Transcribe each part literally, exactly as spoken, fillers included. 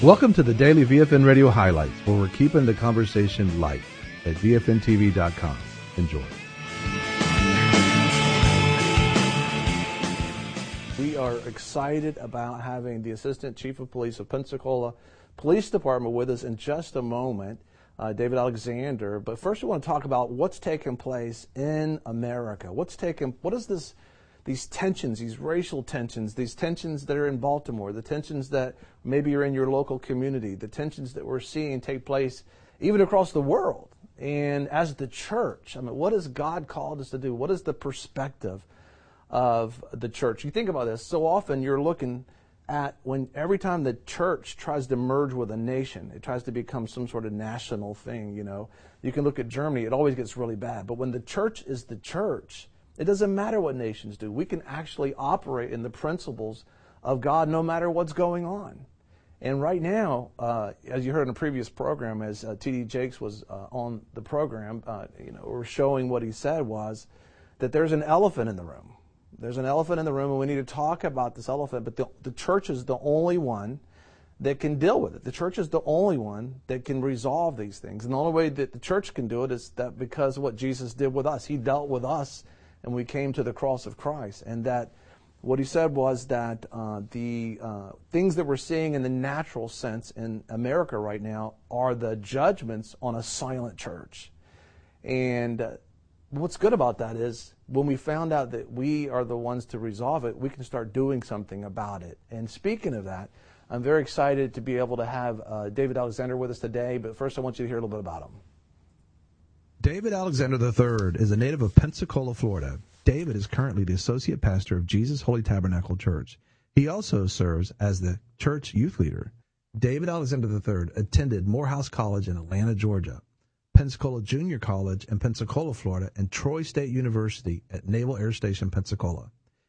Welcome to the Daily V F N Radio Highlights, where we're keeping the conversation light at V F N T V dot com. Enjoy. We are excited about having the Assistant Chief of Police of Pensacola Police Department with us in just a moment, uh, David Alexander. But first, we want to talk about what's taking place in America. What's taking? What is this? These tensions, these racial tensions, these tensions that are in Baltimore, the tensions that maybe are in your local community, the tensions that we're seeing take place even across the world. And as the church, I mean, what has God called us to do? What is the perspective of the church? You think about this. So often you're looking at when every time the church tries to merge with a nation, it tries to become some sort of national thing, you know. You can look at Germany, it always gets really bad. But when the church is the church, it doesn't matter what nations do. We can actually operate in the principles of God no matter what's going on. And right now, uh, as you heard in a previous program, as uh, T D Jakes was uh, on the program, uh, you know, we're showing what he said was that there's an elephant in the room. There's an elephant in the room, and we need to talk about this elephant. But the, the church is the only one that can deal with it. The church is the only one that can resolve these things. And the only way that the church can do it is that because of what Jesus did with us. He dealt with us, and we came to the cross of Christ. And that what he said was that uh, the uh, things that we're seeing in the natural sense in America right now are the judgments on a silent church. And uh, what's good about that is when we found out that we are the ones to resolve it, we can start doing something about it. And speaking of that, I'm very excited to be able to have uh, David Alexander with us today. But first, I want you to hear a little bit about him. David Alexander the third is a native of Pensacola, Florida. David is currently the associate pastor of Jesus Holy Tabernacle Church. He also serves as the church youth leader. David Alexander the third attended Morehouse College in Atlanta, Georgia, Pensacola Junior College in Pensacola, Florida, and Troy State University at Naval Air Station, Pensacola.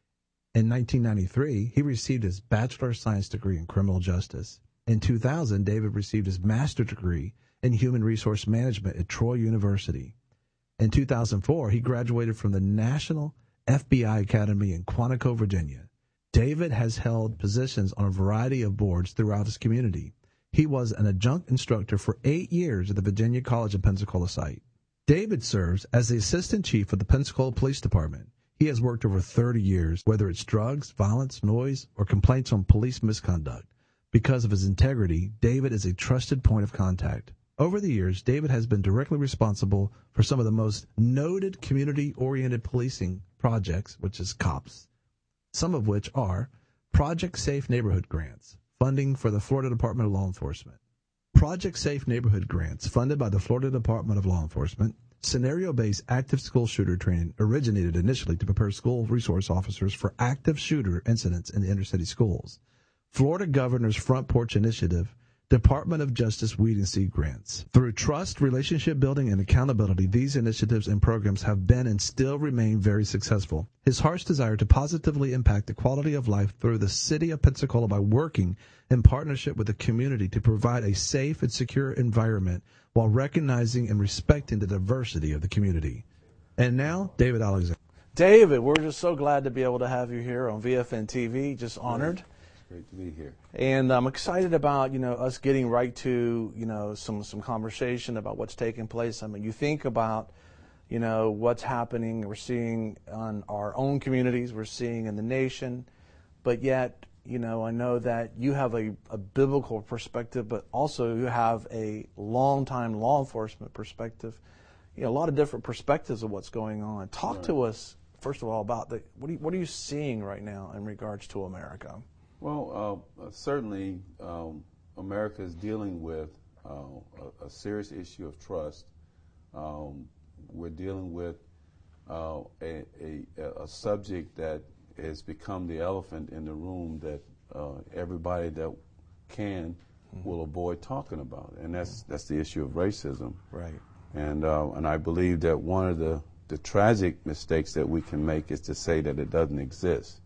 In nineteen ninety-three, he received his Bachelor of Science degree in Criminal Justice. In two thousand, David received his master's degree in Human Resource Management at Troy University. In two thousand four, he graduated from the National F B I Academy in Quantico, Virginia. David has held positions on a variety of boards throughout his community. He was an adjunct instructor for eight years at the Virginia College of Pensacola site. David serves as the assistant chief of the Pensacola Police Department. He has worked over thirty years, whether it's drugs, violence, noise, or complaints on police misconduct. Because of his integrity, David is a trusted point of contact. Over the years, David has been directly responsible for some of the most noted community-oriented policing projects, which is COPS, some of which are Project Safe Neighborhood Grants, funding for the Florida Department of Law Enforcement, Project Safe Neighborhood Grants, funded by the Florida Department of Law Enforcement, scenario-based active school shooter training originated initially to prepare school resource officers for active shooter incidents in the inner-city schools, Florida Governor's Front Porch Initiative, Department of Justice Weed and Seed grants. Through trust, relationship building, and accountability, these initiatives and programs have been and still remain very successful. His heart's desire to positively impact the quality of life through the city of Pensacola by working in partnership with the community to provide a safe and secure environment while recognizing and respecting the diversity of the community. And now, David Alexander. David, we're just so glad to be able to have you here on V F N T V. Just honored. Great to be here. And I'm excited about, you know, us getting right to, you know, some, some conversation about what's taking place. I mean, you think about, you know, what's happening, we're seeing on our own communities, we're seeing in the nation, but yet, you know, I know that you have a, a biblical perspective, but also you have a long-time law enforcement perspective, you know, a lot of different perspectives of what's going on. Talk right. to us, first of all, about the, what, do you, what are you seeing right now in regards to America? Well, uh, certainly um, America is dealing with uh, a, a serious issue of trust. Um, we're dealing with uh, a, a, a subject that has become the elephant in the room that uh, everybody that can mm-hmm. will avoid talking about, and that's that's the issue of racism. Right. And uh, and I believe that one of the the tragic mistakes that we can make is to say that it doesn't exist.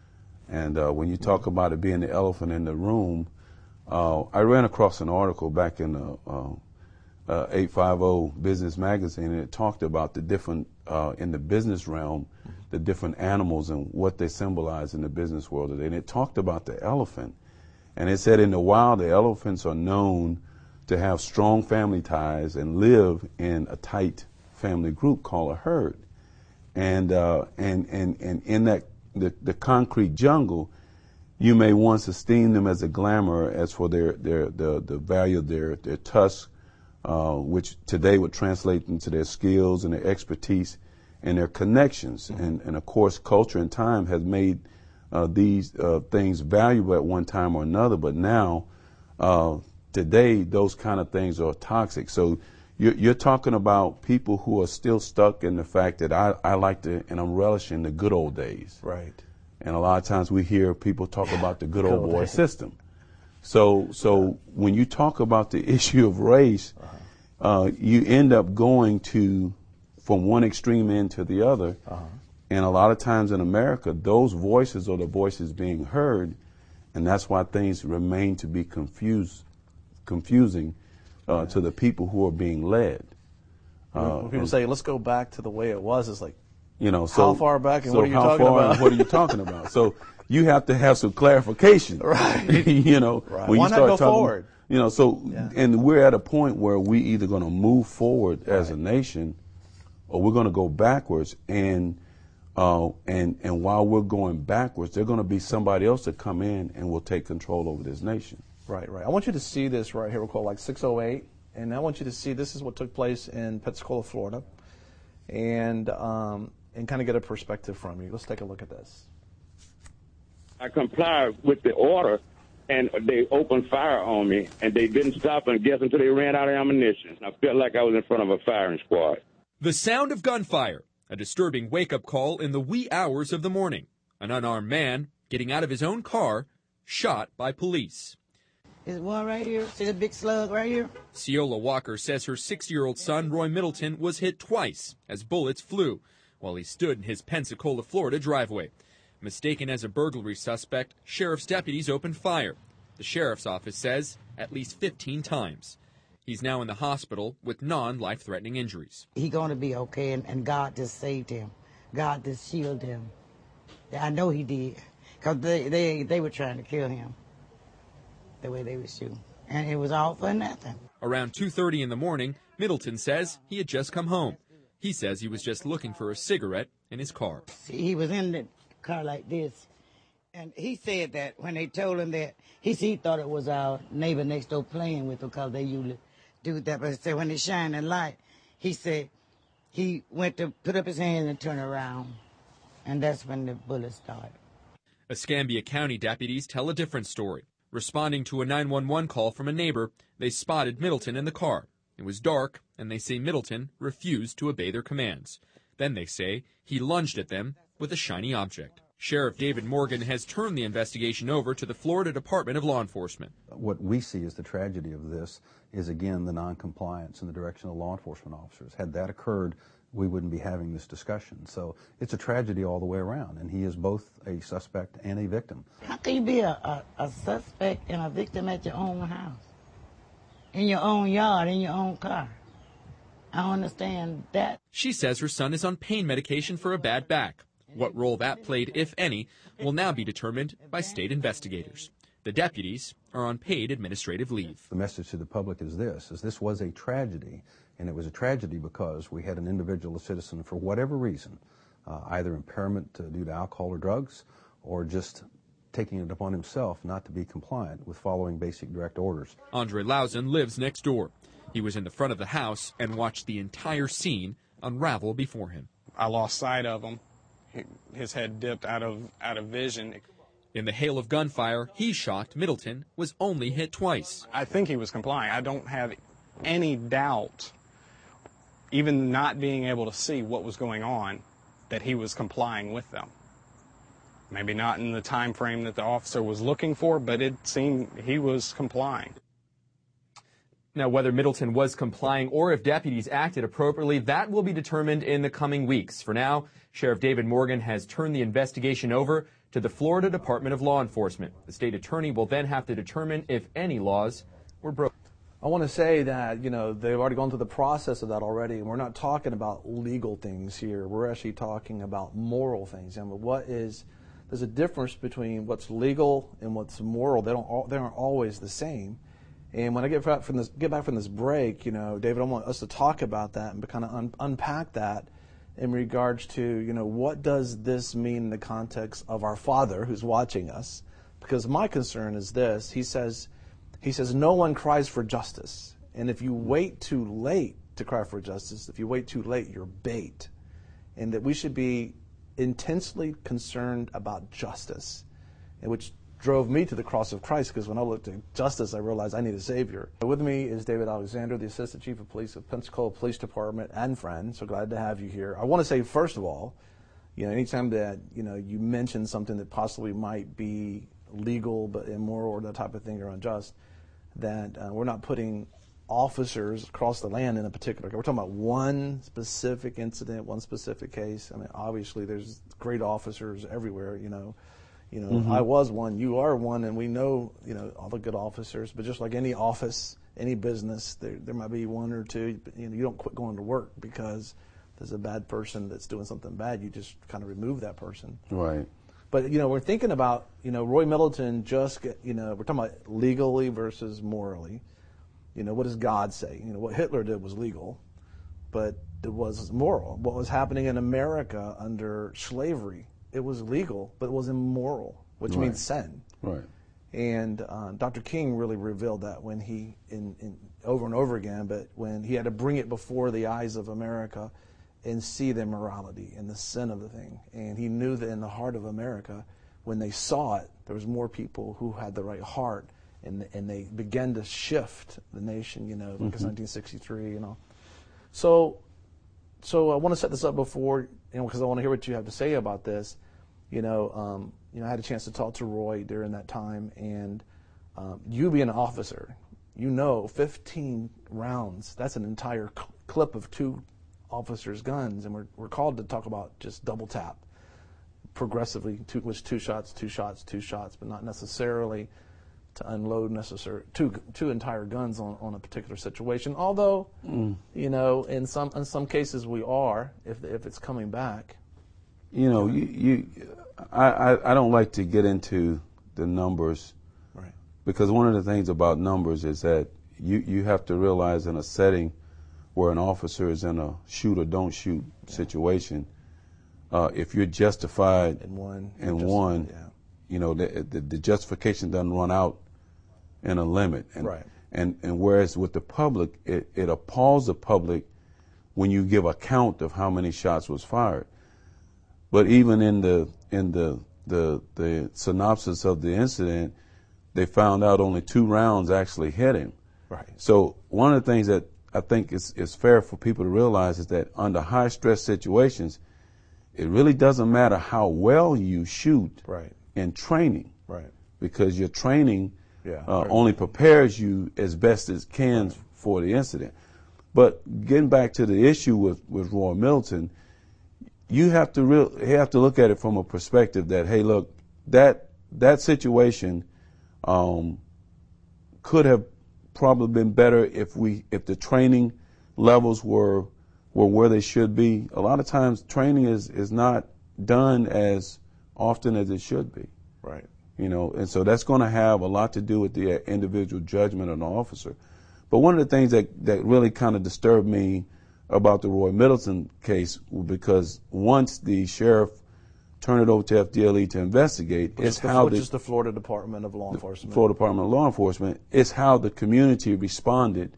And uh, when you talk about it being the elephant in the room, uh, I ran across an article back in the uh, uh, eight fifty Business Magazine, and it talked about the different, uh, in the business realm, the different animals and what they symbolize in the business world today. And it talked about the elephant. And it said in the wild, the elephants are known to have strong family ties and live in a tight family group called a herd. And uh, and, and, and in that the, the concrete jungle, you may once esteem them as a glamour as for their, their the, the value of their, their tusks, uh, which today would translate into their skills and their expertise and their connections. Mm-hmm. And, and of course, culture and time has made uh, these uh, things valuable at one time or another, but now, uh, today, those kind of things are toxic. So you're, you're talking about people who are still stuck in the fact that I, I like to, and I'm relishing the good old days. Right. And a lot of times we hear people talk about the good old boy system. So, so when you talk about the issue of race, uh, you end up going to from one extreme end to the other. Uh-huh. And a lot of times in America, those voices are the voices being heard, and that's why things remain to be confused, confusing uh, yeah. to the people who are being led. Uh, when people say, let's go back to the way it was, it's like, you know, so, how far back and so what are you how talking far about? And what are you talking about? So you have to have some clarification. Right. you know, right. when Why you not start go talking, forward? You know, so, yeah. and we're at a point where we either going to move forward as right. a nation or we're going to go backwards. And, uh, and, and while we're going backwards, there's going to be somebody else that come in and will take control over this nation. Right, right. I want you to see this right here. We'll call it like six oh eight. And I want you to see this is what took place in Pensacola, Florida. And, um, and kind of get a perspective from you. Let's take a look at this. I complied with the order, and they opened fire on me, and they didn't stop and guess until they ran out of ammunition. I felt like I was in front of a firing squad. The sound of gunfire, a disturbing wake-up call in the wee hours of the morning. An unarmed man getting out of his own car, shot by police. There's one right here. See the big slug right here? Ceola Walker says her six-year-old son, Roy Middleton, was hit twice as bullets flew while he stood in his Pensacola, Florida driveway. Mistaken as a burglary suspect, sheriff's deputies opened fire. The sheriff's office says at least fifteen times. He's now in the hospital with non-life-threatening injuries. He's going to be okay, and, and God just saved him. God just shielded him. I know he did, because they, they, they were trying to kill him the way they were shooting. And it was all for nothing. Around two thirty in the morning, Middleton says he had just come home. He says he was just looking for a cigarette in his car. See, he was in the car like this, and he said that when they told him that, he, he thought it was our neighbor next door playing with him, because they usually do that. But he said when they shine the light, he said he went to put up his hand and turn around, and that's when the bullets started. Escambia County deputies tell a different story. Responding to a nine one one call from a neighbor, they spotted Middleton in the car. It was dark, and they say Middleton refused to obey their commands. Then they say he lunged at them with a shiny object. Sheriff David Morgan has turned the investigation over to the Florida Department of Law Enforcement. What we see as the tragedy of this is, again, the noncompliance in the direction of law enforcement officers. Had that occurred, we wouldn't be having this discussion. So it's a tragedy all the way around, and he is both a suspect and a victim. How can you be a, a, a suspect and a victim at your own house, in your own yard, in your own car? I don't understand that. She says her son is on pain medication for a bad back. What role that played, if any, will now be determined by state investigators. The deputies are on paid administrative leave. The message to the public is this, is this was a tragedy, and it was a tragedy because we had an individual, a citizen, for whatever reason, uh, either impairment uh, due to alcohol or drugs, or just taking it upon himself not to be compliant with following basic direct orders. Andre Lausen lives next door. He was in the front of the house and watched the entire scene unravel before him. I lost sight of him. His head dipped out of out of vision. In the hail of gunfire, he's shocked Middleton was only hit twice. I think he was complying. I don't have any doubt, even not being able to see what was going on, that he was complying with them. Maybe not in the time frame that the officer was looking for, but it seemed he was complying. Now, whether Middleton was complying or if deputies acted appropriately, that will be determined in the coming weeks. For now, Sheriff David Morgan has turned the investigation over to the Florida Department of Law Enforcement. The state attorney will then have to determine if any laws were broken. I want to say that, you know, they've already gone through the process of that already, and we're not talking about legal things here. We're actually talking about moral things. I mean, what is there's a difference between what's legal and what's moral. They don't all, they aren't always the same. And when I get back from this get back from this break, you know, David, I want us to talk about that and kind of un, unpack that in regards to, you know, what does this mean in the context of our Father who's watching us? Because my concern is this: He says, He says, no one cries for justice, and if you wait too late to cry for justice, if you wait too late, you're bait, and that we should be intensely concerned about justice, and which drove me to the cross of Christ, because when I looked at justice, I realized I need a Savior. With me is David Alexander, the Assistant Chief of Police of Pensacola Police Department and friend. So glad to have you here. I want to say, first of all, you know, anytime that, you know, you mention something that possibly might be legal but immoral or that type of thing or unjust, that uh, we're not putting officers across the land in a particular case. We're talking about one specific incident, one specific case. I mean, obviously there's great officers everywhere, you know. You know, mm-hmm. I was one, you are one, and we know, you know, all the good officers. But just like any office, any business, there there might be one or two. You know, you don't quit going to work because there's a bad person that's doing something bad. You just kind of remove that person. Right. But, you know, we're thinking about, you know, Roy Middleton just, get, you know, we're talking about legally versus morally. You know, what does God say? You know, what Hitler did was legal, but it was moral. What was happening in America under slavery, it was legal, but it was immoral, which right. means sin. Right. And uh, Doctor King really revealed that when he, in, in over and over again, but when he had to bring it before the eyes of America and see the immorality and the sin of the thing. And he knew that in the heart of America, when they saw it, there was more people who had the right heart, and and they began to shift the nation, you know, because mm-hmm. nineteen sixty-three, you know. So, so I want to set this up before, you know, because I want to hear what you have to say about this. You know, um, you know, I had a chance to talk to Roy during that time, and um, you being an officer, you know, fifteen rounds, that's an entire cl- clip of two officers' guns, and we're we're called to talk about just double tap, progressively, two, was two shots, two shots, two shots, but not necessarily to unload necessary two two entire guns on, on a particular situation. Although, mm. you know, in some in some cases we are, if if it's coming back. You know, you, you I, I, I don't like to get into the numbers, right? Because one of the things about numbers is that you, you have to realize in a setting where an officer is in a shoot or don't shoot yeah. situation, uh, if you're justified in one, in one, yeah. you know, the, the, the justification doesn't run out in a limit. And, right. And and whereas with the public, it, it appalls the public when you give a count of how many shots was fired. But even in the in the the the synopsis of the incident, they found out only two rounds actually hit him. Right. So one of the things that I think is is fair for people to realize is that under high stress situations, it really doesn't matter how well you shoot right. in training. Right. Because your training yeah, uh, right. only prepares you as best as can right. for the incident. But getting back to the issue with, with Roy Middleton, you have to real you have to look at it from a perspective that, hey, look, that that situation um, could have probably been better if we if the training levels were were where they should be. A lot of times training is, is not done as often as it should be. Right. You know, and so that's going to have a lot to do with the individual judgment of an officer. But one of the things that, that really kind of disturbed me about the Roy Middleton case, because once the sheriff turned it over to F D L E to investigate, which it's is the, how which the, is the Florida Department of Law Enforcement. Florida Department of Law Enforcement, it's how the community responded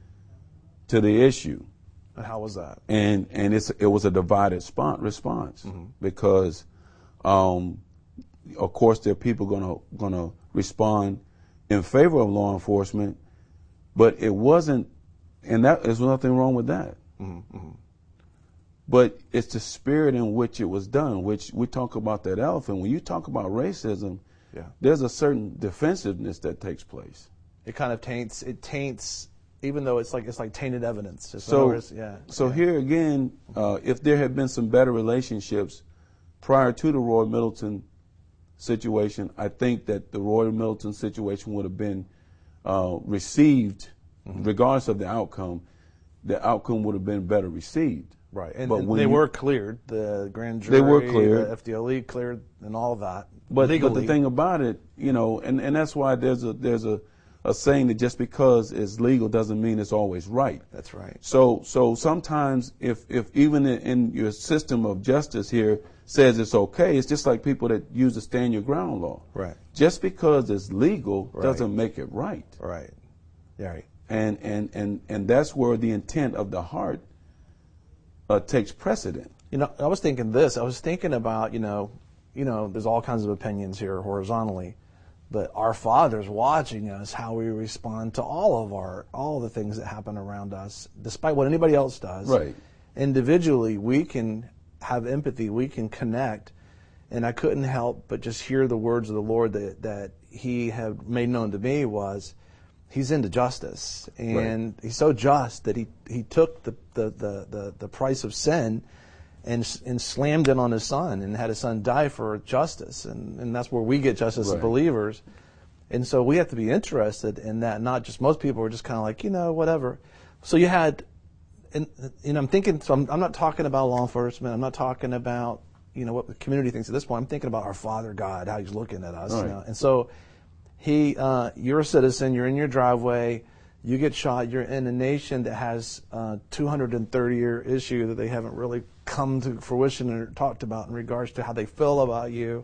to the issue. And how was that? And and it's it was a divided spon- response mm-hmm. because, um, of course, there are people gonna gonna respond in favor of law enforcement, but it wasn't, and that there's nothing wrong with that. Mm-hmm. Mm-hmm. But it's the spirit in which it was done, which we talk about that elephant. When you talk about racism, yeah. there's a certain defensiveness that takes place. It kind of taints. It taints. Even though it's like it's like tainted evidence. Just so, words, yeah. So yeah. here again, uh, if there had been some better relationships prior to the Roy Middleton situation, I think that the Roy Middleton situation would have been uh, received, mm-hmm. regardless of the outcome. The outcome would have been better received. Right, and, But and when they you- were cleared. The grand jury, They were cleared. the F D L E cleared, and all of that. But, legally. but the thing about it, you know, and, and that's why there's a there's a, a saying that just because it's legal doesn't mean it's always right. That's right. So so sometimes if if even in, in your system of justice here says it's okay, it's just like people that use the stand your ground law. Right. Just because it's legal Right. doesn't make it right. Right. Yeah. Right. And and and and that's where the intent of the heart uh, takes precedent. You know, I was thinking this. I was thinking about, you know, you know, there's all kinds of opinions here horizontally, but our Father's watching us, how we respond to all of our, all the things that happen around us, despite what anybody else does. Right. Individually, we can have empathy, we can connect, and I couldn't help but just hear the words of the Lord that, that He had made known to me was, He's into justice, and right. He's so just that he, he took the, the, the, the, the price of sin and and slammed it on His Son and had His Son die for justice, and, and that's where we get justice right. as believers. And so we have to be interested in that. Not just most people are just kind of like, you know, whatever. So you had, and you know, I'm thinking. So I'm, I'm not talking about law enforcement. I'm not talking about, you know, what the community thinks at this point. I'm thinking about our Father God, how He's looking at us. Right. You know? And so He, uh, you're a citizen. You're in your driveway. You get shot. You're in a nation that has a two hundred thirty year issue that they haven't really come to fruition or talked about in regards to how they feel about you,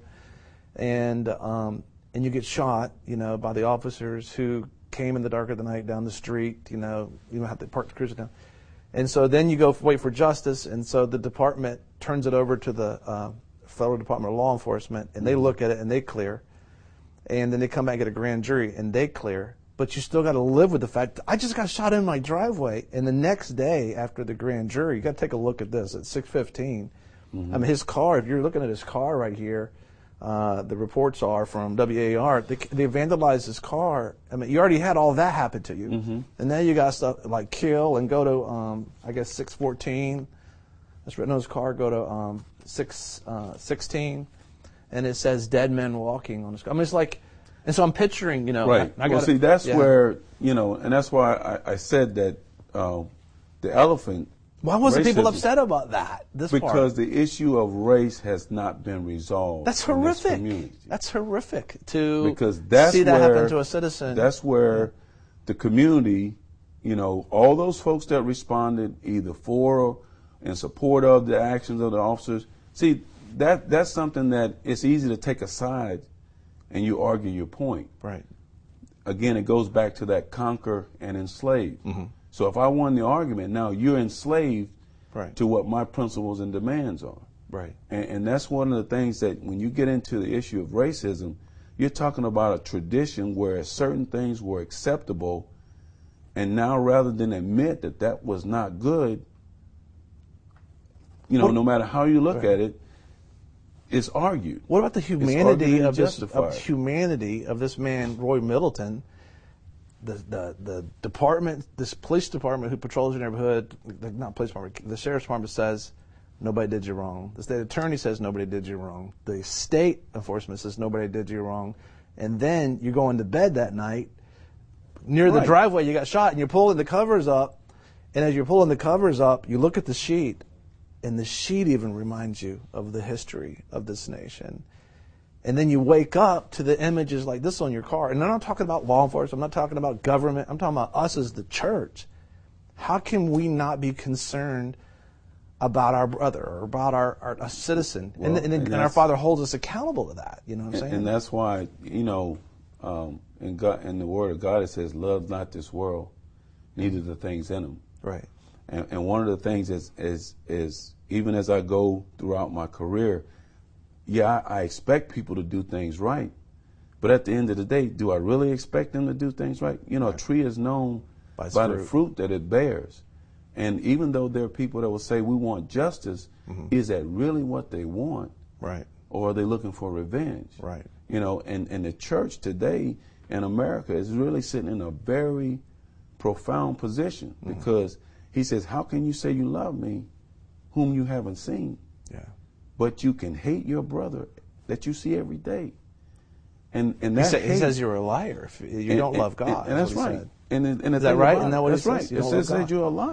and um, and you get shot, you know, by the officers who came in the dark of the night down the street. You know, you don't have to park the cruiser down, and so then you go wait for justice, and so the department turns it over to the uh, Federal Department of Law Enforcement, and they look at it and they clear, and then they come back and get a grand jury and they clear. But you still got to live with the fact that I just got shot in my driveway. And the next day after the grand jury, you got to take a look at this at six fifteen. Mm-hmm. I mean, his car, if you're looking at his car right here, uh, the reports are from W A R, they, they vandalized his car. I mean, you already had all that happen to you. Mm-hmm. And now you got stuff like kill and go to, um, I guess, six fourteen. That's written on his car, go to um, six sixteen. And it says dead men walking on his car. I mean, it's like, and so I'm picturing, you know. Right. I, I well, gotta, see, that's yeah. where, you know, and that's why I, I said that uh, the elephant. Why wasn't people racism, upset about that? This because part? the issue of race has not been resolved. That's in this horrific. community. That's horrific to because that's see that where, happen to a citizen. That's where yeah. the community, you know, all those folks that responded either for or in support of the actions of the officers. See, that that's something that it's easy to take a side and you argue your point. Right. Again, it goes back to that conquer and enslave. Mm-hmm. So if I won the argument, now you're enslaved right. to what my principles and demands are. Right. And, and that's one of the things that when you get into the issue of racism, you're talking about a tradition where certain things were acceptable, and now rather than admit that that was not good, you know, what, no matter how you look right. at it, it's argued. What about the humanity of this justified. of humanity of this man, Roy Middleton? The, the the department, this police department who patrols your neighborhood, the, not police department, the sheriff's department says nobody did you wrong. The state attorney says nobody did you wrong. The state enforcement says nobody did you wrong. And then you go into bed that night near the right. driveway, you got shot, and you're pulling the covers up. And as you're pulling the covers up, you look at the sheet, and the sheet even reminds you of the history of this nation. And then you wake up to the images like this on your car. And I'm not talking about law enforcement. I'm not talking about government. I'm talking about us as the church. How can we not be concerned about our brother or about our, our a citizen? Well, and, and, and, and our Father holds us accountable to that. You know what I'm and, saying? And that's why, you know, um, in, God, in the Word of God it says, love not this world, neither the things in them. Right. And, and one of the things is, is, is even as I go throughout my career, yeah, I, I expect people to do things right. But at the end of the day, do I really expect them to do things right? You know, right. a tree is known by, by the fruit that it bears. And even though there are people that will say we want justice, mm-hmm. is that really what they want? Right. Or are they looking for revenge? Right. You know, and, and the church today in America is really sitting in a very profound position mm-hmm. because he says, how can you say you love me whom you haven't seen? Yeah. But you can hate your brother that you see every day. And and that he, say, hate, he says you're a liar if you and, don't and, love God. And, and that's right. And, and, and is that right? About, and that what that's it right. says? It says that you're a liar.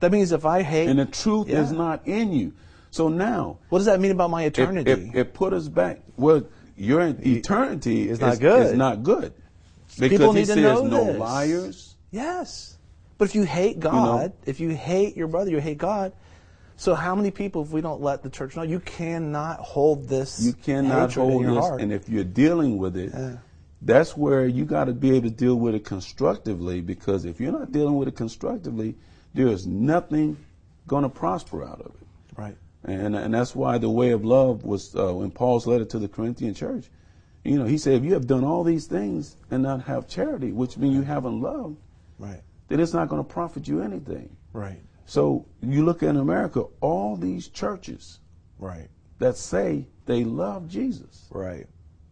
That means if I hate... And the truth yeah. is not in you. So now... What does that mean about my eternity? It, it, it put us back. Well, your eternity is is not good. Is not good. Because People he need to says know no this. liars. Yes. But if you hate God, You know? if you hate your brother, you hate God. So how many people, if we don't let the church know, you cannot hold this You cannot hatred hold in your this. heart. And if you're dealing with it, Yeah. that's where you got to be able to deal with it constructively, because if you're not dealing with it constructively, there is nothing going to prosper out of it. Right. And and that's why the way of love was uh, in Paul's letter to the Corinthian church. You know, he said, if you have done all these things and not have charity, which means you haven't loved, Right. then it's not going to profit you anything. Right. So you look at America, all these churches Right. that say they love Jesus. Right.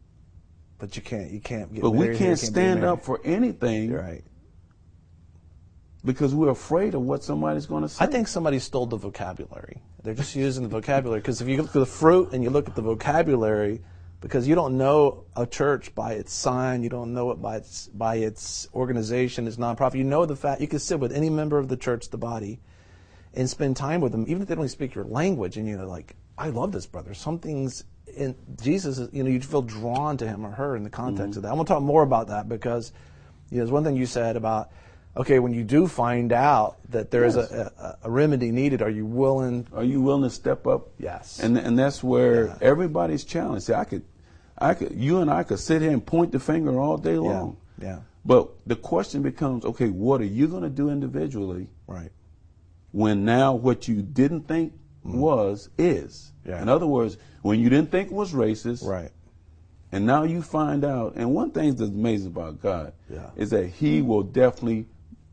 But you can't. You can't get. But we married here, can't be stand married. up for anything Right. because we're afraid of what somebody's going to say. I think somebody stole the vocabulary. They're just using the vocabulary, because if you look at the fruit and you look at the vocabulary, because you don't know a church by its sign, you don't know it by its by its organization, its nonprofit. You know the fact you can sit with any member of the church, the body, and spend time with them, even if they don't speak your language, and you're like, I love this brother. Something's in Jesus. Is, you know, you feel drawn to him or her in the context Mm-hmm. of that. I'm going to talk more about that, because you know, there's one thing you said about, okay, when you do find out that there is Yes. a, a, a remedy needed, are you willing? Are you willing to step up? Yes. And and that's where Yeah. everybody's challenged. See, I could, I could, you and I could sit here and point the finger all day long. Yeah. But the question becomes, okay, what are you going to do individually Right. when now what you didn't think was is? Yeah. In other words, when you didn't think was racist, Right. and now you find out. And one thing that's amazing about God Yeah. is that He will definitely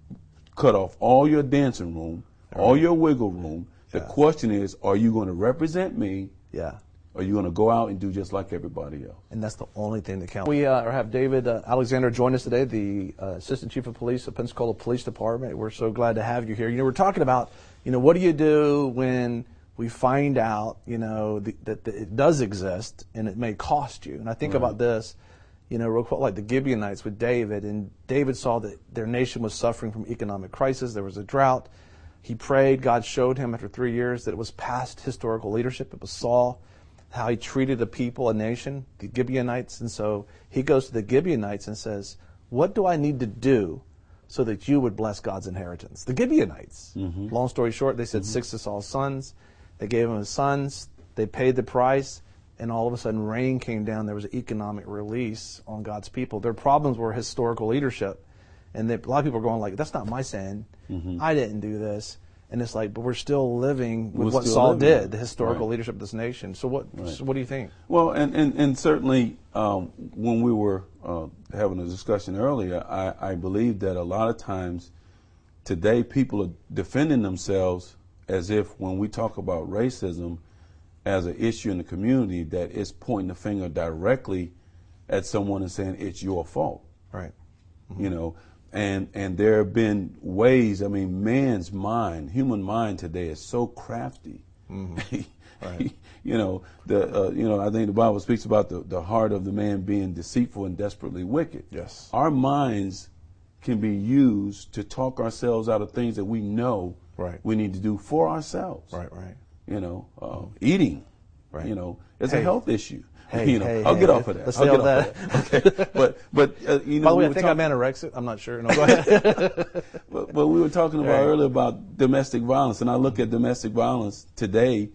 cut off all your dancing room, all your wiggle room. The Yeah. question is, are you going to represent me? Yeah. Or are you going to go out and do just like everybody else? And that's the only thing that counts. We uh, have David uh, Alexander join us today, the uh, Assistant Chief of Police of Pensacola Police Department. We're so glad to have you here. You know, we're talking about, you know, what do you do when we find out, you know, the, that the, it does exist and it may cost you. And I think Right. about this, you know, real quick, like the Gibeonites with David. And David saw that their nation was suffering from economic crisis. There was a drought. He prayed. God showed him after three years that it was past historical leadership. It was Saul, how he treated a people, a nation, the Gibeonites. And so he goes to the Gibeonites and says, what do I need to do so that you would bless God's inheritance? The Gibeonites. Mm-hmm. Long story short, they said six of Saul's sons. They gave him his sons. They paid the price. And all of a sudden, rain came down. There was an economic release on God's people. Their problems were historical leadership. And they, a lot of people are going like, that's not my sin. Mm-hmm. I didn't do this. And it's like, but we're still living with We're what still Saul living. did, the historical Right. leadership of this nation. So what Right. so what do you think? Well, and, and, and certainly um, when we were uh, having a discussion earlier, I, I believe that a lot of times today people are defending themselves as if when we talk about racism as an issue in the community, that it's pointing the finger directly at someone and saying it's your fault. Right. You know, and and there have been ways. I mean, man's mind, human mind today is so crafty. Mm-hmm. Right. You know, the uh, you know, I think the Bible speaks about the, the heart of the man being deceitful and desperately wicked. Yes. Our minds can be used to talk ourselves out of things that we know Right. we need to do for ourselves. Right, right. You know, uh, eating. Right. You know, it's Hey. a health issue. Hey, you know, hey, I'll hey, get off of that. let's I'll stay get on off of that. Okay. But but uh, you know, By the way, we I were think talk- I'm anorexic. I'm not sure. No, go ahead. But, but we were talking about Right. earlier about domestic violence, and I look at domestic violence today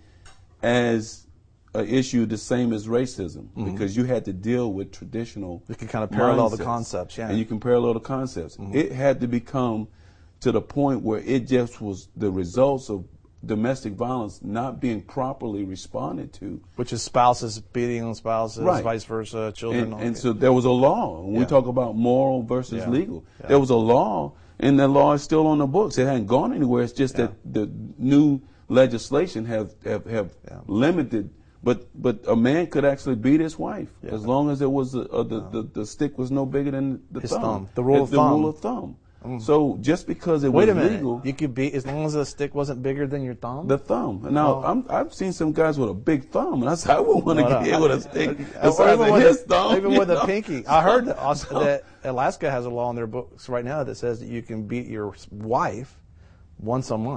as an issue the same as racism, because you had to deal with traditional. We can kind of parallel the mindsets, concepts, yeah. and you can parallel the concepts. It had to become to the point where it just was the results of domestic violence not being properly responded to. Which is spouses beating on spouses, Right. vice versa, children. And, all and that. so there was a law. When we Yeah. talk about moral versus Yeah. legal, Yeah. there was a law, and the law is still on the books. It hadn't gone anywhere. It's just Yeah. that the new legislation have have, have Yeah. limited. But but a man could actually beat his wife Yeah. as long as it was a, a, the, the the stick was no bigger than the His thumb. thumb. The rule It's of the thumb. rule of thumb. So just because it Wait a was minute. legal, You could beat as long as the stick wasn't bigger than your thumb. the thumb. Now Oh. I'm, I've seen some guys with a big thumb, and I said I wouldn't want to No, no, get hit I- with a stick Uh, the or size even of with his a, thumb. even you with a know? pinky. I heard that, also, that Alaska has a law in their books right now that says that you can beat your wife once a month.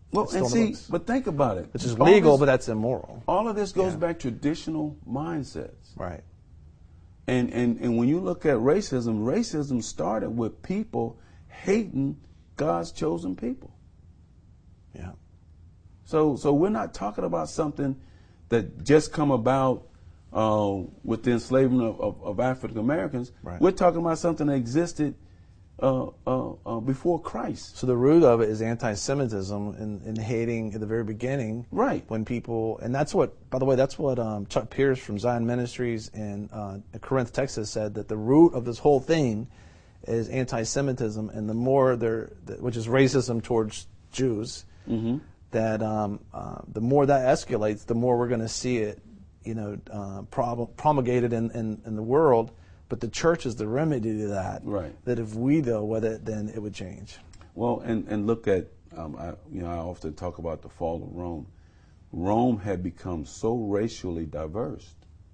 Well, It's still and in the see, books. but think about it. Which is All legal, this- but that's immoral. All of this goes Yeah. back to traditional mindsets. Right. And, and and when you look at racism, racism started with people hating God's chosen people. Yeah. So so we're not talking about something that just come about uh, with the enslavement of, of, of African Americans. Right. We're talking about something that existed uh, uh, uh, before Christ. So the root of it is anti-Semitism and, and hating at the very beginning. Right. When people, and that's what, by the way, that's what um, Chuck Pierce from Zion Ministries in uh, Corinth, Texas said, that the root of this whole thing is anti-Semitism, and the more there, which is racism towards Jews, Mm-hmm. that um, uh, the more that escalates, the more we're going to see it, you know, uh, prob- promulgated in, in, in the world. But the church is the remedy to that. Right. That if we deal with it, then it would change. Well, and, and look at, um, I, you know, I often talk about the fall of Rome. Rome had become so racially diverse,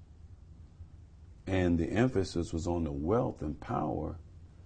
and the emphasis was on the wealth and power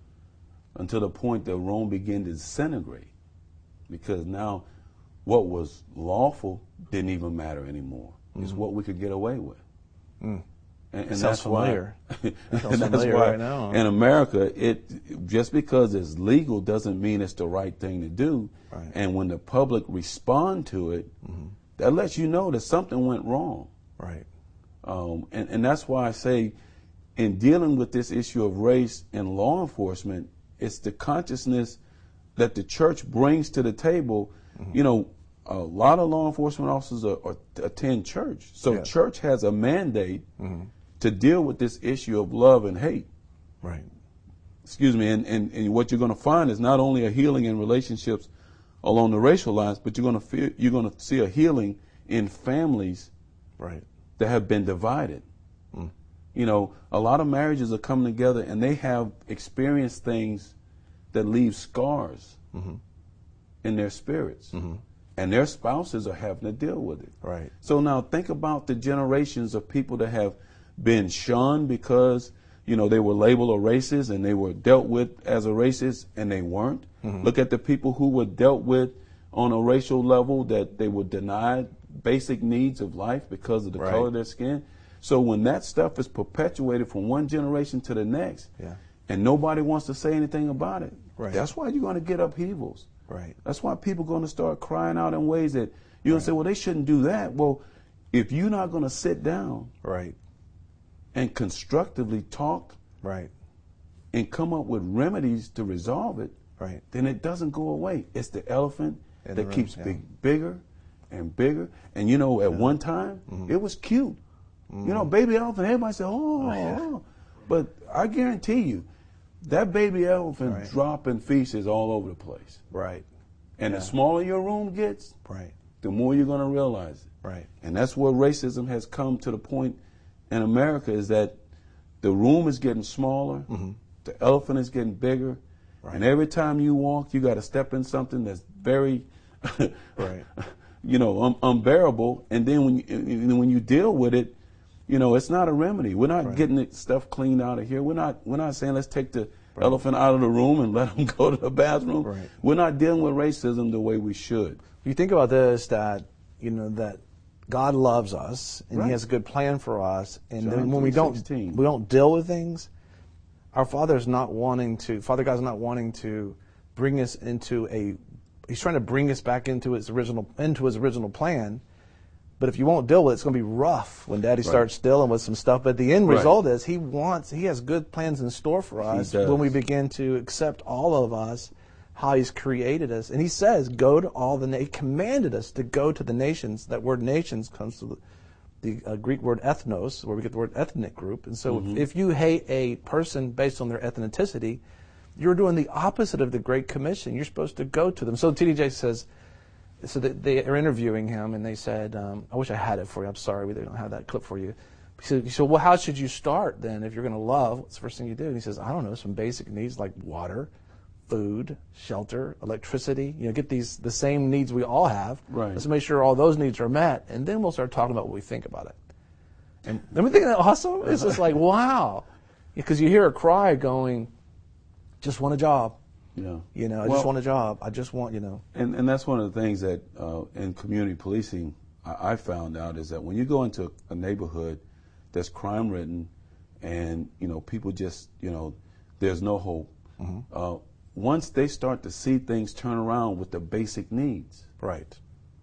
until the point that Rome began to disintegrate, because now what was lawful didn't even matter anymore. Mm-hmm. It's what we could get away with. Mm. And, and Sounds that's familiar. why, Sounds and that's familiar why right now. in America, it just because it's legal doesn't mean it's the right thing to do. Right. And when the public respond to it, mm-hmm. that lets you know that something went wrong. Right. Um, and, and that's why I say, in dealing with this issue of race in law enforcement, it's the consciousness that the church brings to the table. Mm-hmm. You know, a lot of law enforcement officers are, are, attend church. So Yeah. church has a mandate Mm-hmm. to deal with this issue of love and hate. Right. Excuse me. And, and, and what you're going to find is not only a healing in relationships along the racial lines, but you're going to feel, you're going to see a healing in families Right. that have been divided. Mm. You know, a lot of marriages are coming together and they have experienced things that leave scars Mm-hmm. in their spirits. Mm-hmm. And their spouses are having to deal with it. Right. So now think about the generations of people that have been shunned because, you know, they were labeled a racist and they were dealt with as a racist and they weren't. Mm-hmm. Look at the people who were dealt with on a racial level, that they were denied basic needs of life because of the Right. color of their skin. So when that stuff is perpetuated from one generation to the next, Yeah. and nobody wants to say anything about it, Right. that's why you're going to get upheavals. Right. That's why people are going to start crying out in ways that you're going to say, well, they shouldn't do that. Well, if you're not going to sit down Right. and constructively talk Right. and come up with remedies to resolve it, Right. then it doesn't go away. It's the elephant In that the room, keeps yeah. big, bigger and bigger. And you know, at one time, Mm-hmm. it was cute. You know, baby elephant, everybody said, oh, oh. But I guarantee you, that baby elephant Right. dropping feces all over the place. Right. And Yeah. the smaller your room gets, Right. the more you're going to realize it. Right. And that's where racism has come to the point in America, is that the room is getting smaller, Mm-hmm. the elephant is getting bigger, Right. and every time you walk, you got to step in something that's very, Right. you know, un- unbearable. And then when you, and when you deal with it, you know, it's not a remedy. We're not Right. getting it stuff cleaned out of here. We're not. We're not saying let's take the elephant out of the room and let them go to the bathroom. Right. We're not dealing with racism the way we should. You think about this, that, you know, that God loves us and Right. He has a good plan for us, and John then when we don't, three sixteen. we don't deal with things, our Father's not wanting to, Father God's not wanting to bring us into a, He's trying to bring us back into His original, into His original plan. But if you won't deal with it, it's going to be rough when Daddy starts dealing with some stuff. But the end Right. result is He wants, He has good plans in store for us does. when we begin to accept all of us, how He's created us. And He says, go to all the, na- He commanded us to go to the nations. That word nations comes to the, the uh, Greek word ethnos, where we get the word ethnic group. And so Mm-hmm. if, if you hate a person based on their ethnicity, you're doing the opposite of the Great Commission. You're supposed to go to them. So T D J says, so they, they are interviewing him, and they said, um, I wish I had it for you. I'm sorry, we don't have that clip for you. He said, he said, well, how should you start then if you're going to love? What's the first thing you do? And he says, I don't know, some basic needs like water, food, shelter, electricity. You know, get these the same needs we all have. Right. Let's make sure all those needs are met, and then we'll start talking about what we think about it. And don't we think that awesome? It's just like, wow. Because you hear a cry going, just want a job. Yeah. You know, I Well, just want a job. I just want, you know. And, and that's one of the things that uh, in community policing I, I found out is that when you go into a neighborhood that's crime-ridden and, you know, people just, you know, there's no hope, mm-hmm. uh, once they start to see things turn around with the basic needs. Right.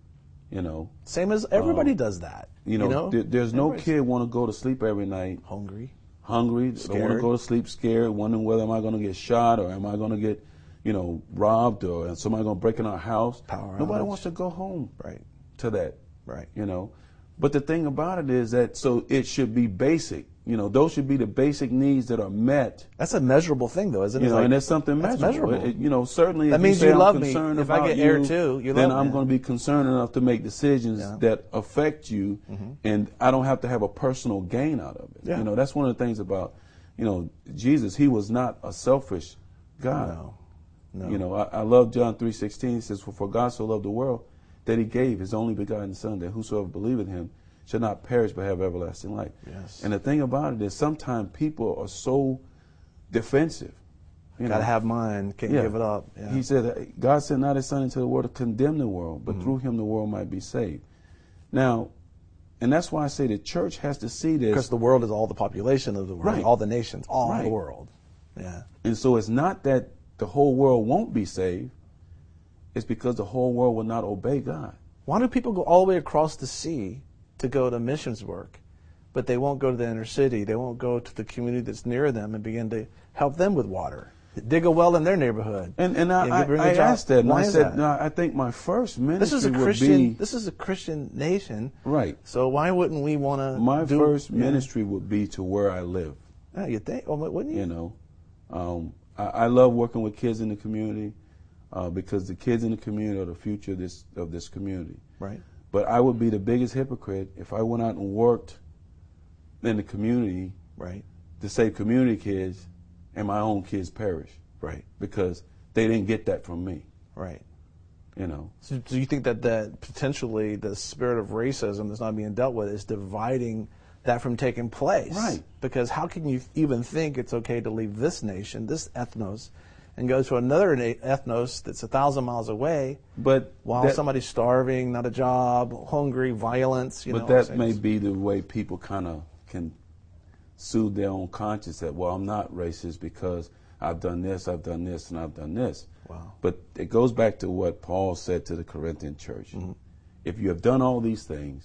You know. Same as everybody um, does that. You know, you know? There, there's no Everybody's kid want to go to sleep every night hungry. Hungry, don't want to go to sleep scared, wondering whether am I going to get shot or am I going to get, you know, robbed or is somebody going to break in our house. Power Nobody outage. wants to go home Right. to that. Right. You know. But the thing about it is that so it should be basic. You know, those should be the basic needs that are met. That's a measurable thing, though, isn't it? You know, Like, and it's something that's measurable. measurable. It- you know, certainly That if means you, say you I'm love me. concerned If I about get you, air too, you then love I'm me. going to be concerned enough to make decisions Yeah. that affect you, Mm-hmm. and I don't have to have a personal gain out of it. Yeah. You know, that's one of the things about, you know, Jesus. He was not a selfish God. No. No. You know, I, I love John three sixteen. He says, "For, for God so loved the world that He gave His only begotten Son, that whosoever believeth in Him shall not perish but have everlasting life." Yes. And the thing about it is, sometimes people are so defensive. You Gotta know. have mine. Can't Yeah. give it up. Yeah. He said, that God sent not His Son into the world to condemn the world, but Mm-hmm. through Him the world might be saved. Now, and that's why I say the church has to see this. Because the world is all the population of the world, Right. all the nations, all Right. the world. Yeah. And so it's not that the whole world won't be saved. It's because the whole world will not obey God. Why do people go all the way across the sea to go to missions work, but they won't go to the inner city? They won't go to the community that's near them and begin to help them with water, dig a well in their neighborhood. And and I, Yeah, I, you bring a I job. asked that, and Why I is said, that? no, I think my first ministry This is a would Christian. be This is a Christian nation, right. so why wouldn't we want to? My do, first yeah. ministry would be to where I live. Yeah, you think? Well, wouldn't you? You know, um, I, I love working with kids in the community uh, because the kids in the community are the future of this of this community. Right. But I would be the biggest hypocrite if I went out and worked in the community Right. to save community kids and my own kids perish. Right. Because they didn't get that from me. Right. You know. So do you think that, that potentially the spirit of racism that's not being dealt with is dividing that from taking place? Right. Because how can you even think it's okay to leave this nation, this ethnos, and go to another na- ethnos that's a thousand miles away But while that, somebody's starving, not a job, hungry, violence? You but know, that may be the way people kind of can soothe their own conscience that, well, I'm not racist because I've done this, I've done this, and I've done this. Wow. But it goes back to what Paul said to the Corinthian church. Mm-hmm. If you have done all these things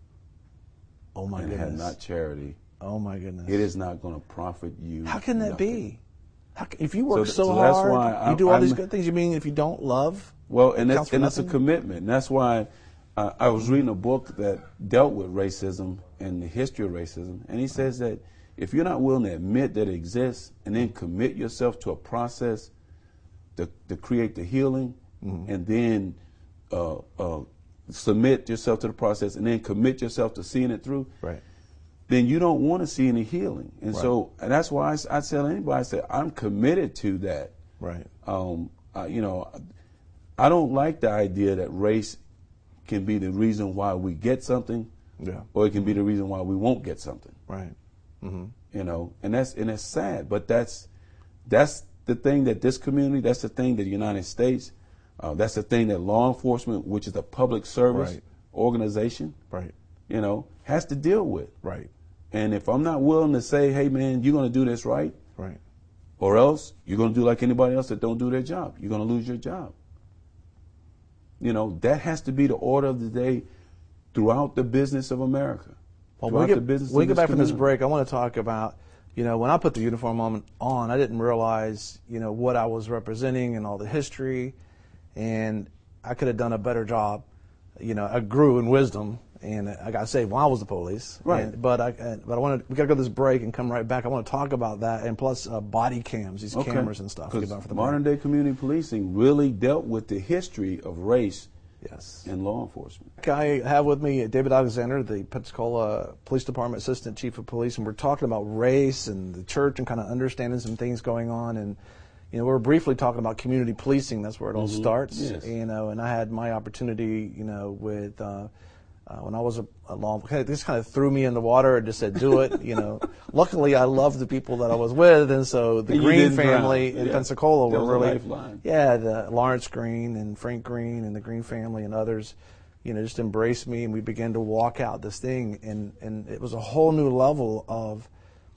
Oh my and goodness. have not charity, Oh my goodness. it is not going to profit you. How can that nothing. be? How can, if you work So so, th- so that's hard, why you I'm- do all these I'm- good things. You mean if you don't love? Well, and counts that's, for and it's a nothing? commitment. And that's why uh, I was reading a book that dealt with racism and the history of racism. And he says that if you're not willing to admit that it exists and then commit yourself to a process to, to create the healing Mm-hmm. and then uh, uh, submit yourself to the process and then commit yourself to seeing it through, Right. then you don't want to see any healing. And Right. so and that's why I, s- I tell anybody, I say, I'm committed to that. Right. Um, uh, you know, I don't like the idea that race can be the reason why we get something, Yeah. or it can be the reason why we won't get something. Right. Mm-hmm. You know, and that's and it's sad, but that's that's the thing that this community, that's the thing that the United States, uh, that's the thing that law enforcement, which is a public service Right. organization, Right. you know, has to deal with. Right. And if I'm not willing to say, hey man, you're going to do this right, Right. or else you're going to do like anybody else that don't do their job. You're going to lose your job. You know, that has to be the order of the day throughout the business of America. Well, when throughout we get, the business when we of get this back from this community. break, I want to talk about, you know, when I put the uniform on, on, I didn't realize, you know, what I was representing and all the history, and I could have done a better job. You know, I grew in wisdom, and I got saved when I was the police. Right. And, but I, uh, but I want to. We got to go to this break and come right back. I want to talk about that, and plus uh, body cams, these Okay. cameras and stuff. Get Because back for the modern break. day community policing really dealt with the history of race Yes. in law enforcement. I have with me David Alexander, the Pensacola Police Department Assistant Chief of Police, and we're talking about race and the church and kind of understanding some things going on. And you know, we're briefly talking about community policing. That's where it all starts. Yes. You know, and I had my opportunity, you know, with uh, Uh, when I was a, a long, they just kind of threw me in the water and just said, "Do it." You know, luckily I loved the people that I was with, and so the You Green didn't family drown. in Yeah. Pensacola That were was a really, lifeline. yeah, the Lawrence Green and Frank Green and the Green family and others, you know, just embraced me, and we began to walk out this thing, and and it was a whole new level of.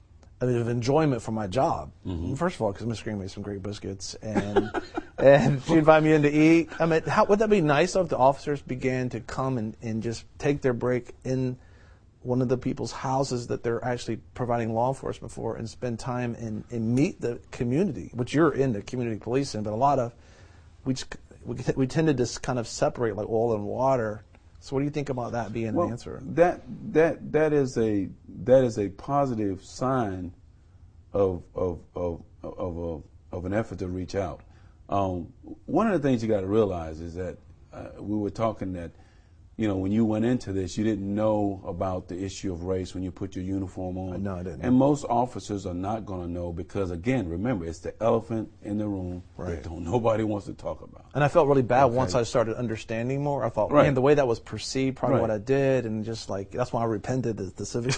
I mean, of enjoyment for my job. Mm-hmm. First of all, because Miss Green made some great biscuits, and and she invited me in to eat. I mean, how, would that be nice if the officers began to come and, and just take their break in one of the people's houses that they're actually providing law enforcement for and spend time and, and meet the community, which you're in the community policing, but a lot of, we just, we, we tended to kind of separate like oil and water. So what do you think about that being well, an answer? That that that is a that is a positive sign of of of of a, of an effort to reach out. Um, one of the things you got to realize is that uh, we were talking that, you know, when you went into this, you didn't know about the issue of race when you put your uniform on. No, I didn't. And most officers are not going to know because, again, remember, it's the elephant in the room Right. that don't, nobody wants to talk about. And I felt really bad Okay. once I started understanding more. I thought, Right. man, the way that was perceived, probably Right. what I did, and just like that's why I repented as the civic.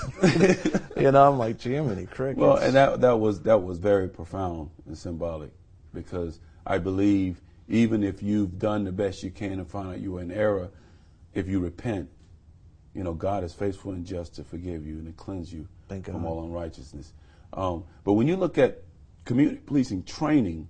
You know, I'm like, Jiminy Crickets. Well, and that that was that was very profound and symbolic, because I believe even if you've done the best you can and found out you were in error, if you repent, you know, God is faithful and just to forgive you and to cleanse you Thank from God. all unrighteousness. Um, but when you look at community policing training,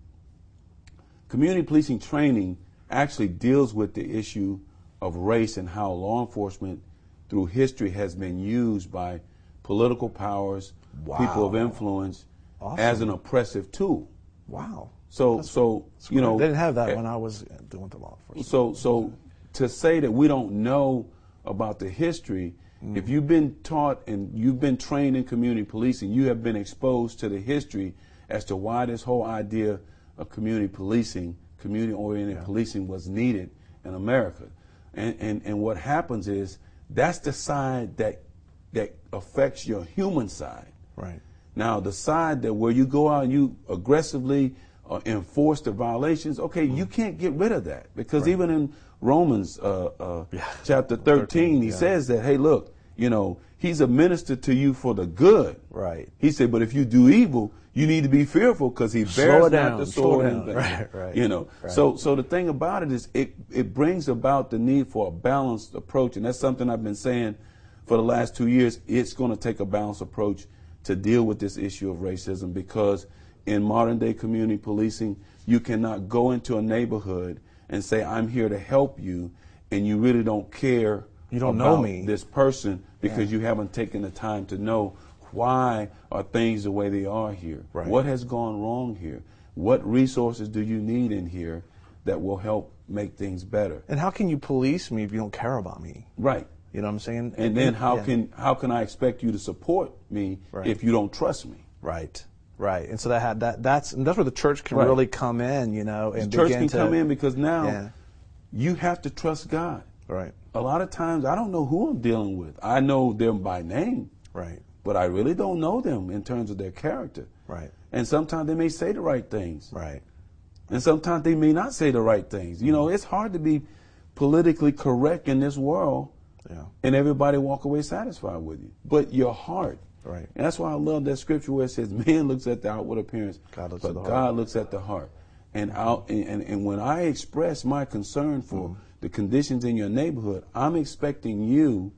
community policing training actually deals with the issue of race and how law enforcement through history has been used by political powers, Wow. people of influence, Awesome. as an oppressive tool. Wow. So, That's- so That's you great. know, they didn't have that eh, when I was doing the law enforcement. So, so to say that we don't know about the history, Mm. if you've been taught and you've been trained in community policing, you have been exposed to the history as to why this whole idea of community policing, community-oriented Yeah. policing was needed in America. And, and, and what happens is that's the side that, that affects your human side. Right. Now, the side that where you go out and you aggressively uh, enforce the violations, okay, you can't get rid of that, because Right. even in Romans uh, uh, Yeah. chapter thirteen, thirteen, he yeah. says that, hey, look, you know, he's a minister to you for the good. Right. He said, but if you do evil, you need to be fearful, because he Slow bears it down, not the slow sword down. in vain. Right, right, You know, right. so so the thing about it is it it brings about the need for a balanced approach, and that's something I've been saying for the last two years. It's going to take a balanced approach to deal with this issue of racism, because in modern day community policing, you cannot go into a neighborhood and say, I'm here to help you, and you really don't care You don't know about me. this person because Yeah. you haven't taken the time to know why are things the way they are here. Right. What has gone wrong here? What resources do you need in here that will help make things better? And how can you police me if you don't care about me? Right. You know what I'm saying? And then how yeah. can how can I expect you to support me Right. if you don't trust me? Right. Right. And so that had that that's and that's where the church can Right. really come in, you know, and The church begin can to come in because now Yeah. you have to trust God. Right. A lot of times I don't know who I'm dealing with. I know them by name, Right. but I really don't know them in terms of their character. Right. And sometimes they may say the right things. Right. And sometimes they may not say the right things. You know, it's hard to be politically correct in this world Yeah. and everybody walk away satisfied with you. But your heart. Right. And that's why I love that scripture where it says, man looks at the outward appearance, God looks but at the God heart. looks at the heart. And, out, and, and, and when I express my concern for Mm. the conditions in your neighborhood, I'm expecting you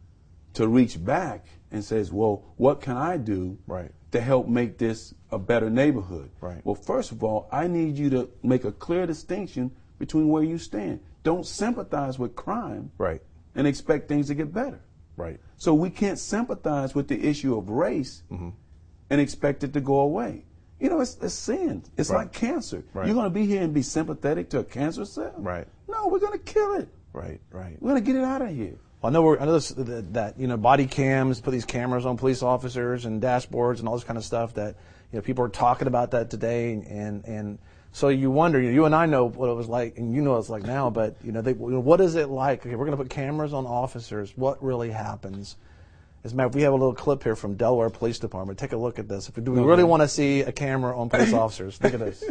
to reach back and says, well, what can I do Right. to help make this a better neighborhood? Right. Well, first of all, I need you to make a clear distinction between where you stand. Don't sympathize with crime Right. and expect things to get better. Right. So we can't sympathize with the issue of race Mm-hmm. and expect it to go away. You know, it's, it's sin. It's Right. like cancer. Right. You're going to be here and be sympathetic to a cancer cell? Right. No, we're going to kill it. Right. Right. We're going to get it out of here. Well, I know we're, I know this, that, that you know body cams, put these cameras on police officers and dashboards and all this kind of stuff that you know people are talking about that today, and and, and so you wonder, you, know, you and I know what it was like, and you know what it's like now, but you know, they, you know what is it like? Okay, we're going to put cameras on officers. What really happens? As a matter, we have a little clip here from Delaware Police Department. Take a look at this. If we, do we Okay. really want to see a camera on police officers? Look at this.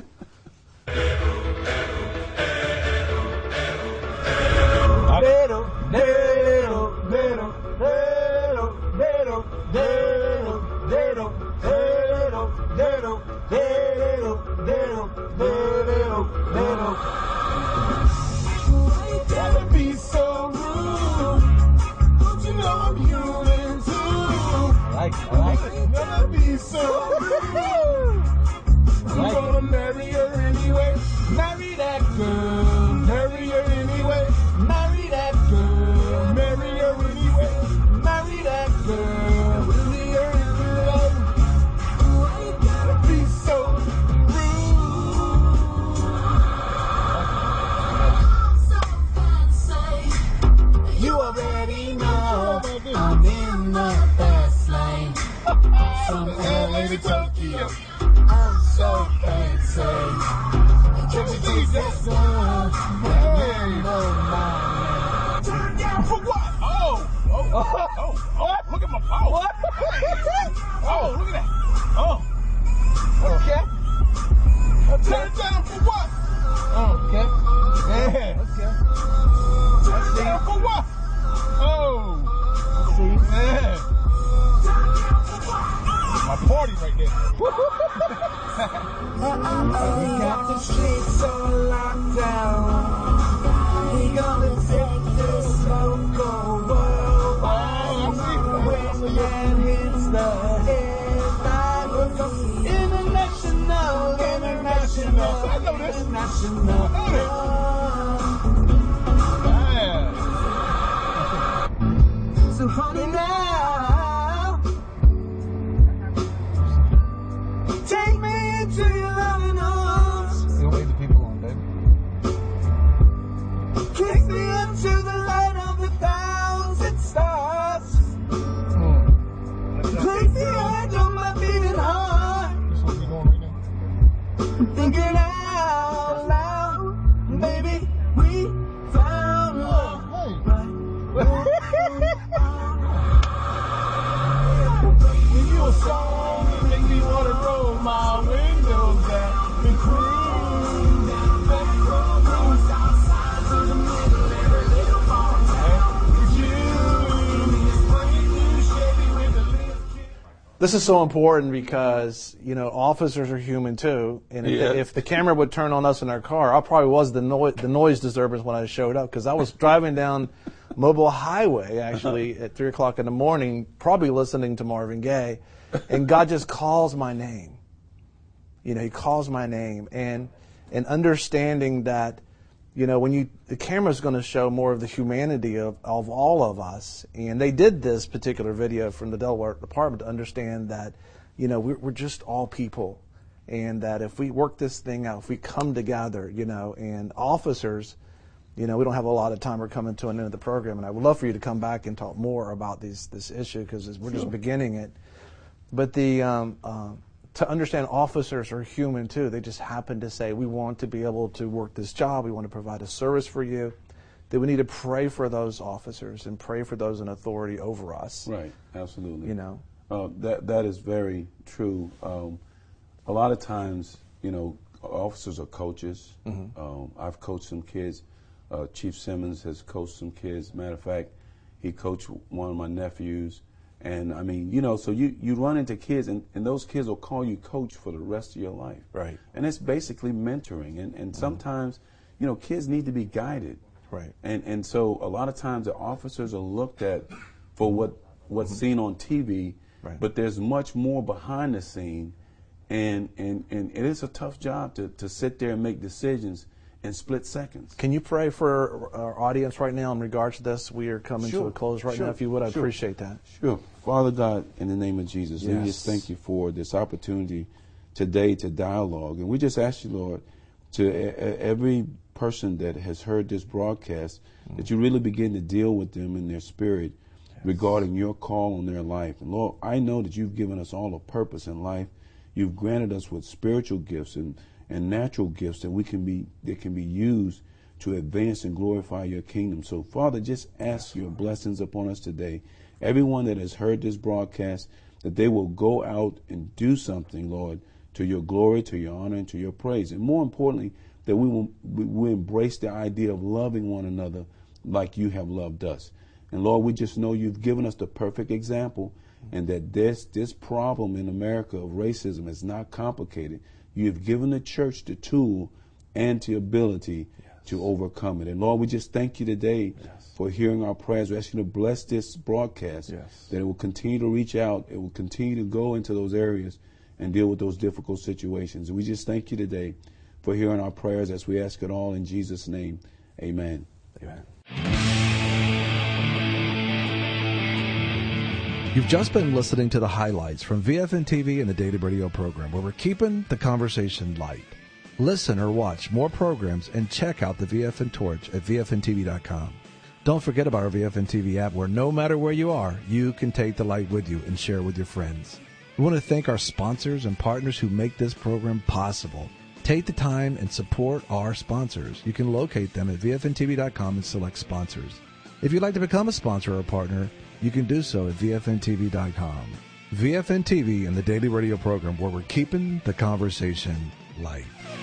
Little, little Gotta be so rude. Don't you know I'm human too? Like, like, gotta be so rude. I'm gonna marry her anyway. Marry that girl. Marry her anyway. Marry that girl. Marry her anyway. Marry that girl. Marry her anyway. Why you gotta be so rude? You already know I'm in the fast lane. From L A to Tokyo, I'm so fancy. Can't you see this one? Hey, no mind. Turn down for what? Oh, oh, oh, oh, oh, look at my power. What? Oh, look at that. Oh, okay. Turn down for what? Oh, okay. Yeah. Okay. Turn down for what? Oh, see, yeah. My party right there. We got the streets on lockdown. We gonna take this local world. When man hits the headline, international, international, I know this. International. Yeah. So honey now, take me into your loving arms. Still wait the people on, baby. Kick me into the light of a thousand stars. Mm. Place the edge on my beating heart. That's what we're doing right now. I'm thinking out loud, baby. We found love. Give you a song that make me want to roll my windows down and cruise back from the south side to the middle every little fall town. With you, this brand new Chevy with a little kid. This is so important because, you know, officers are human too. And if, Yeah. the, if the camera would turn on us in our car, I probably was the, no- the noise disturbance when I showed up because I was driving down Mobile Highway actually at three o'clock in the morning, probably listening to Marvin Gaye. And God just calls my name. You know, He calls my name. And and understanding that, you know, when you, the camera's going to show more of the humanity of, of all of us. And they did this particular video from the Delaware Department to understand that, you know, we're, we're just all people. And that if we work this thing out, if we come together, you know, and officers, you know, we don't have a lot of time. We're coming to an end of the program. And I would love for you to come back and talk more about these, this issue because we're Sure. just beginning it. But the um, uh, to understand officers are human too. They just happen to say, we want to be able to work this job. We want to provide a service for you. That we need to pray for those officers and pray for those in authority over us. Right, absolutely. You know, uh, that that is very true. Um, a lot of times, you know, officers are coaches. Mm-hmm. Um, I've coached some kids. Uh, Chief Simmons has coached some kids. Matter of fact, he coached one of my nephews. And I mean, you know, so you, you run into kids and, and those kids will call you coach for the rest of your life. Right. And it's basically mentoring. And, and sometimes, you know, kids need to be guided. Right. And and so a lot of times the officers are looked at for what what's seen on T V, Right. but there's much more behind the scene. And, and, and it is a tough job to, to sit there and make decisions in split seconds. Can you pray for our audience right now in regards to this? We are coming Sure, to a close right sure, now. If you would, I sure. appreciate that. Sure. Father God, in the name of Jesus, we Yes. just thank you for this opportunity today to dialogue. And we just ask you, Lord, to a- a- every person that has heard this broadcast, mm. that you really begin to deal with them in their spirit yes. regarding your call on their life. And Lord, I know that you've given us all a purpose in life. You've granted us with spiritual gifts and, and natural gifts that we can be that can be used to advance and glorify your kingdom. So, Father, just ask your blessings upon us today. Everyone that has heard this broadcast, that they will go out and do something, Lord, to your glory, to your honor, and to your praise. And more importantly, that we will we, we embrace the idea of loving one another like you have loved us. And Lord, we just know you've given us the perfect example and that this this problem in America of racism is not complicated. You have given the church the tool and the ability yes. to overcome it. And Lord, we just thank you today yes. for hearing our prayers. We ask you to bless this broadcast, yes. that it will continue to reach out, it will continue to go into those areas and deal with those difficult situations. And we just thank you today for hearing our prayers as we ask it all in Jesus' name. Amen. Amen. You've just been listening to the highlights from V F N T V and the Daily Radio program, where we're keeping the conversation light. Listen or watch more programs and check out the V F N Torch at V F N T V dot com. Don't forget about our V F N T V app, where no matter where you are, you can take the light with you and share it with your friends. We want to thank our sponsors and partners who make this program possible. Take the time and support our sponsors. You can locate them at V F N T V dot com and select sponsors. If you'd like to become a sponsor or a partner, you can do so at V F N T V dot com. V F N T V and the Daily Radio program, where we're keeping the conversation light.